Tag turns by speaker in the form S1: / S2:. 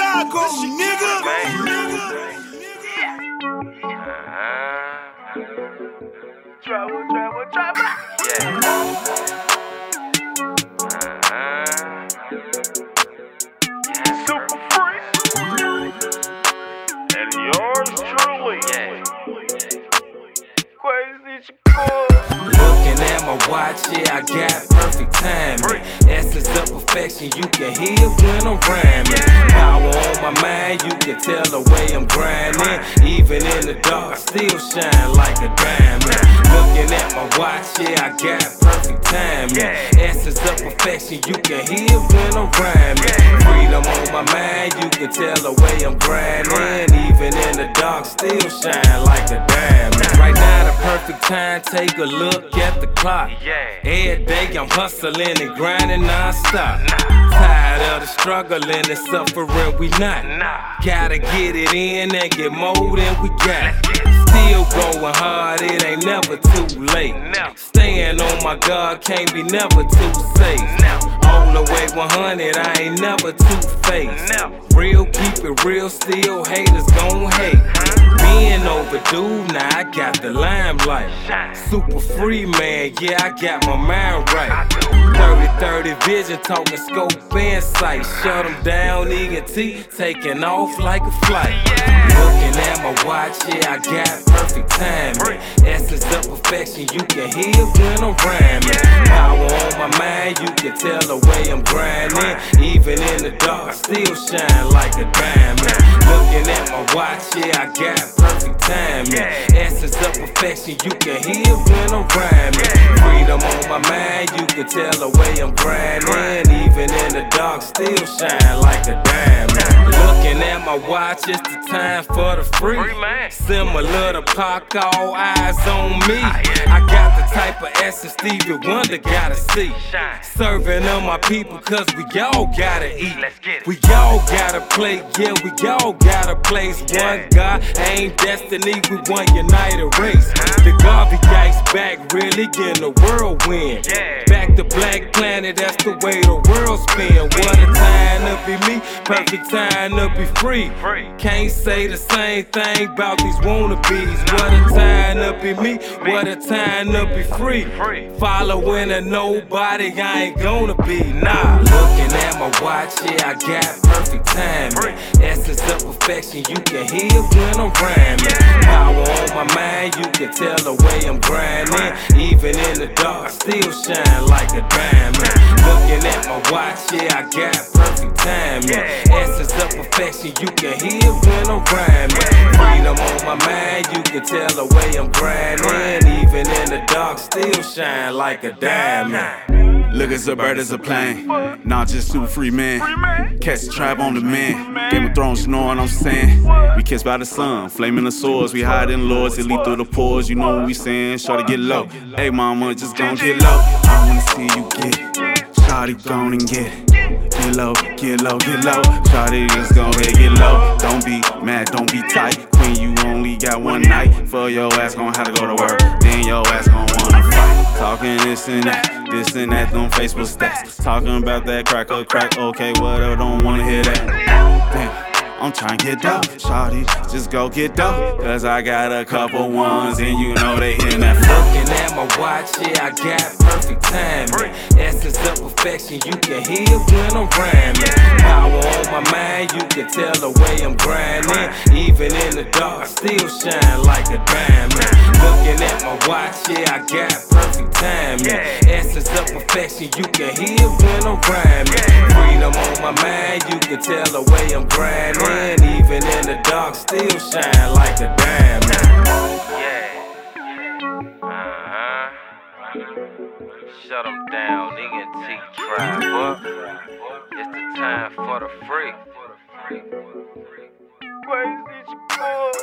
S1: Chicago, nigga.
S2: Trouble. Yeah. Super free. And yours truly. Yeah. Crazy Chicago.
S3: Looking at my watch, yeah, I got perfect timing. Essence of perfection, you can hear when I'm rhyming. Power on my mind, you can tell the way I'm grinding. Even in the dark, I still shine like a diamond. Looking at my watch, yeah, I got perfect timing. Essence of perfection, you can hear when I'm rhyming. Freedom on my mind, you can tell the way I'm grinding. Even in the dark, still shine like a diamond. Right now, the perfect time, take a look at the clock. Every day I'm hustling and grinding non-stop. Tired of the struggling and suffering, we not. Gotta get it in and get more than we got. Still going hard, it ain't never too late. Staying on my guard, can't be never too safe. All the way 100, I ain't never two-faced. Real, keep it real, still haters gon' hate. Being overdue, now I got the limelight. Super free, man, yeah, I got my mind right. 30-30 vision, talking scope and sight. Shut them down, ENT, taking off like a flight. Looking at my watch, yeah, I got perfect timing. Essence of perfection, you can hear when I'm rhyming. Power on my mind, you can tell the way I'm grinding. Even in the dark, I still shine like a diamond. Looking at my watch, yeah, I got perfect timing. Essence of perfection, you can hear when I'm rhyming. Freedom on my mind, you can tell the way I'm grinding. Even in the dark, still shine like a diamond. Looking at my watch, it's the time for the free. Similar to Pac, all eyes on me. I got the type of essence Stevie Wonder gotta see. Serving on my people, cause we all gotta eat. We all gotta play, yeah, we all gotta place. One God, ain't destiny, we one united race. The Garvey guys back, really getting a whirlwind. Back to Black Planet, that's the way the world spin. What a time to be me, perfect time to be free. Can't say the same thing about these wannabes. What a time to be me, what a time to be free. Following a nobody, I ain't gonna be, nah. Looking at my watch, yeah, I got perfect timing. Essence of perfection, you can hear when I'm rhyming. Power on my mind, you can tell the way I'm grinding. Even in the dark, I still shine like a diamond. Looking at my watch, yeah, I got perfect timing. Essence of perfection, you can hear when I'm rhyming. Freedom on my mind, you can tell the way I'm grinding. Even in the dark, still shine like a diamond.
S1: Look as a bird as a plane, not just super free man. Catch the tribe on the man. Game of Thrones, you know what I'm saying? We kissed by the sun, flaming the swords. We hide in lords, it lead through the pores. You know what we saying? Shorty get low. Hey mama, just gon' get low. I wanna see you get it. Shorty gon' and get it. Get low, get low, get low. Shorty just gon' get low. Don't be mad, don't be tight. Queen, you only got one night. For your ass gon' have to go to work. Then your ass gon' wanna fight. Talking this and that, them Facebook stats. Talking about that crack, okay, whatever, don't wanna hear that. Damn. I'm trying to get dope, shawty, just go get dope. Cause I got a couple ones and you know they in that flow.
S3: Looking at my watch, yeah, I got perfect timing. Essence of perfection, you can hear when I'm rhyming. Power on my mind, you can tell the way I'm grinding. Even in the dark, I still shine like a diamond. Looking at my watch, yeah, I got perfect timing. Essence of perfection, you can hear when I'm rhyming. Freedom on my mind, you can tell the way I'm grinding. Even in the dark, still shine like a diamond.
S2: Shut them down, ENT tribe up. It's the time for the freak. Crazy Chicago.